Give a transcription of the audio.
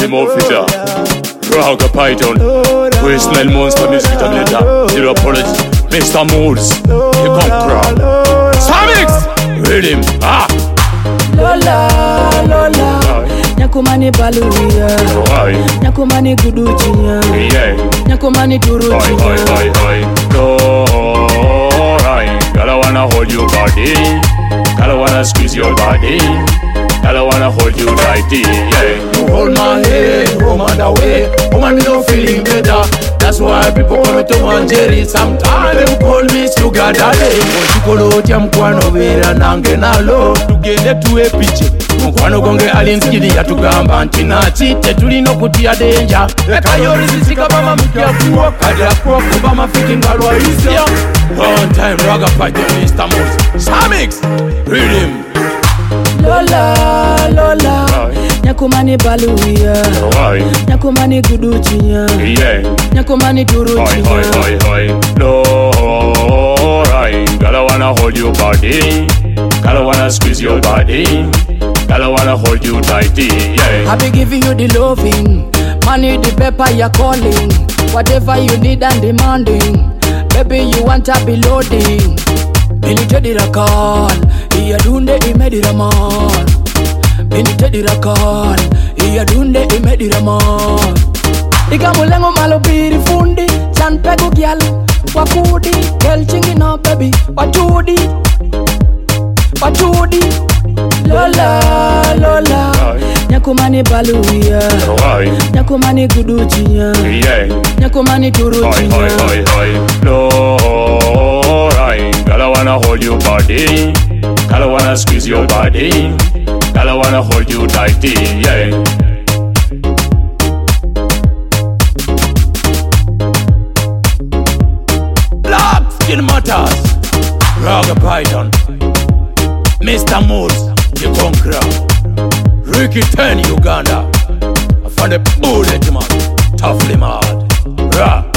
them officer. Raga Python. We smell monster music to later. Zero apology. Mr. Moods. You come crowd. Samix! Rhythm. Ah! Lola, Lola. Nyakumani baluya. Nyakumani guduchinya. Nyakumani turuchinya. Oi. Girl, I wanna hold you body. Girl, I wanna squeeze your body. Girl, I wanna hold you tighty, yeah. You hold my head, home and away. Woman, me not feeling better. That's why people call me to Manjeri. Sometimes they call me sugar daddy. Chikolo tia mkwano vera nange nalo. Tugende tuwe piche. Mkwano gonge alinskidi ya tugamba nchina chite tulino kutia denja. Eka yori zisika bama mkia kuwa. Kadra kuwa kubama fiki ngalwa isya. One time Raga Python Mr. Moods. Samix, rhythm. Lola, Lola. Nyakumani baluya. Nyakumani guduchinya. Nyakumani turuchinya. Oi. Girl, I wanna hold you body. Girl, I wanna squeeze your body. Girl, I wanna hold you tighty, yeah. I be giving you the loving. Money, the paper, you're calling. Whatever you need and demanding. Baby, you want to be loading. Military call. Iya dunde imedira man. Military call. Iya dunde imedira man. Ikamulengo malobiri fundi. Chan pego gyal. Wakudi. Girl chingi no baby. Wachudi. Lola, Lola. Nyakumani baluya. Nyakumani guduchinya. Nyakumani turuchinya. Oi. Girl, I wanna hold you body. Girl, I wanna squeeze your body. Girl, I wanna hold you tighty, yeah. Black Skin Matters. Raga Python. Mr. Moods, you conqueror. Ricky 10, Uganda. I found a bullet man. Toughly mad. Ra.